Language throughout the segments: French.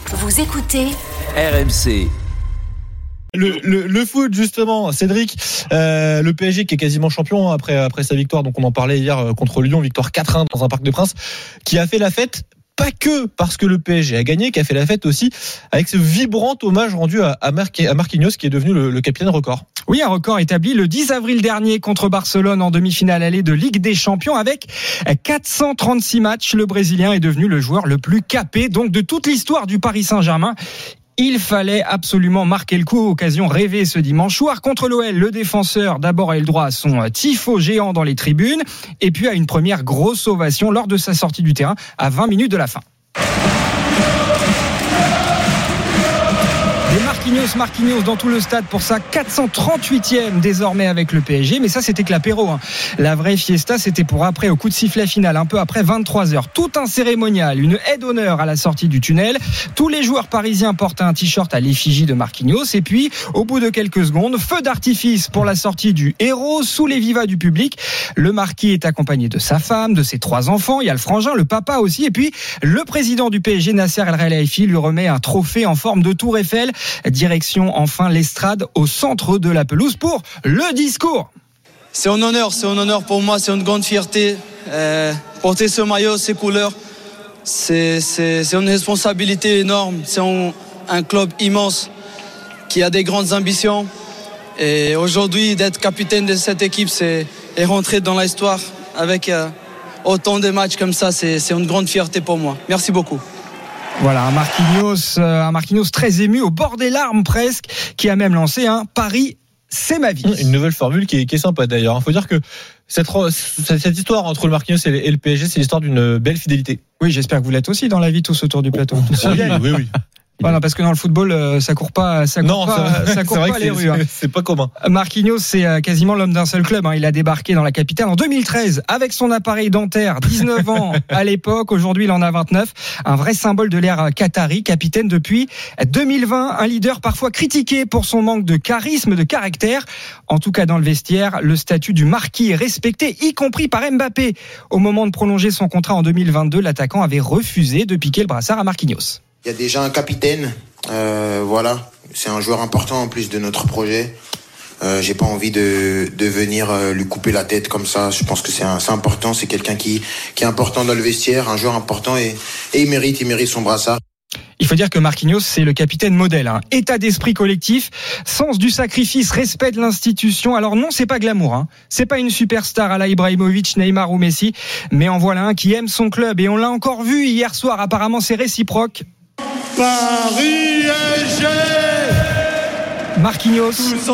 Vous écoutez RMC. Le foot justement, Cédric, le PSG qui est quasiment champion après sa victoire, donc on en parlait hier contre Lyon, victoire 4-1 dans un Parc des Princes, qui a fait la fête, pas que parce que le PSG a gagné, qui a fait la fête aussi avec ce vibrant hommage rendu à Marquinhos, qui est devenu le capitaine record. Oui, un record établi le 10 avril dernier contre Barcelone en demi-finale allée de Ligue des Champions avec 436 matchs. Le Brésilien est devenu le joueur le plus capé donc de toute l'histoire du Paris Saint-Germain. Il fallait absolument marquer le coup, occasion rêvée ce dimanche soir contre l'OL. Le défenseur d'abord a eu le droit à son tifo géant dans les tribunes et puis à une première grosse ovation lors de sa sortie du terrain à 20 minutes de la fin. Marquinhos dans tout le stade pour sa 438e désormais avec le PSG. Mais ça, c'était que l'apéro. La vraie fiesta, c'était pour après, au coup de sifflet final, un peu après 23h. Tout un cérémonial, une aide d'honneur à la sortie du tunnel. Tous les joueurs parisiens portent un t-shirt à l'effigie de Marquinhos. Et puis, au bout de quelques secondes, feu d'artifice pour la sortie du héros sous les vivas du public. Le marquis est accompagné de sa femme, de ses 3 enfants. Il y a le frangin, le papa aussi. Et puis, le président du PSG, Nasser El Khelaifi, lui remet un trophée en forme de tour Eiffel. Direction enfin l'estrade au centre de la pelouse pour le discours. C'est un honneur pour moi, c'est une grande fierté. Porter ce maillot, ces couleurs, c'est une responsabilité énorme. C'est un club immense qui a des grandes ambitions. Et aujourd'hui, d'être capitaine de cette équipe, et rentrer dans l'histoire avec autant de matchs comme ça, c'est une grande fierté pour moi. Merci beaucoup. Voilà, un Marquinhos très ému, au bord des larmes presque, qui a même lancé un Paris, c'est ma vie. Une nouvelle formule qui est sympa d'ailleurs. Il faut dire que cette histoire entre le Marquinhos et le PSG, c'est l'histoire d'une belle fidélité. Oui, j'espère que vous l'êtes aussi dans la vie, tous autour du plateau. Oui. Voilà, parce que dans le football, ça court pas les rues. C'est pas commun. Marquinhos, c'est quasiment l'homme d'un seul club. Il a débarqué dans la capitale en 2013 avec son appareil dentaire, 19 ans à l'époque. Aujourd'hui, il en a 29. Un vrai symbole de l'ère qatari, capitaine depuis 2020. Un leader parfois critiqué pour son manque de charisme, de caractère. En tout cas, dans le vestiaire, le statut du marquis est respecté, y compris par Mbappé. Au moment de prolonger son contrat en 2022, l'attaquant avait refusé de piquer le brassard à Marquinhos. Il y a déjà un capitaine, voilà, c'est un joueur important en plus de notre projet. J'ai pas envie de venir lui couper la tête comme ça. Je pense que c'est important, c'est quelqu'un qui est important dans le vestiaire, un joueur important et il mérite son brassard. Il faut dire que Marquinhos, c'est le capitaine modèle. État d'esprit collectif, sens du sacrifice, respect de l'institution. Alors non, c'est pas glamour. C'est pas une superstar à la Ibrahimovic, Neymar ou Messi. Mais en voilà un qui aime son club. Et on l'a encore vu hier soir. Apparemment, c'est réciproque. Paris SG. Marquinhos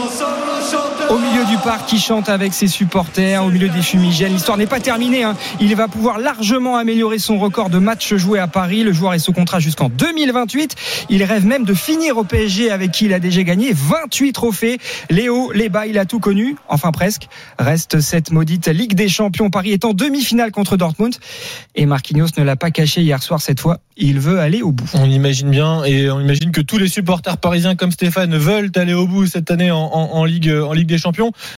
au milieu du parc qui chante avec ses supporters, au milieu des fumigènes. L'histoire n'est pas terminée. Il va pouvoir largement améliorer son record de matchs joués à Paris. Le joueur est sous contrat jusqu'en 2028. Il rêve même de finir au PSG avec qui il a déjà gagné 28 trophées. Les hauts, les bas, il a tout connu. Enfin presque. Reste cette maudite Ligue des Champions. Paris est en demi-finale contre Dortmund. Et Marquinhos ne l'a pas caché hier soir cette fois. Il veut aller au bout. On imagine bien, et on imagine que tous les supporters parisiens comme Stéphane veulent aller au bout cette année en Ligue des Champions.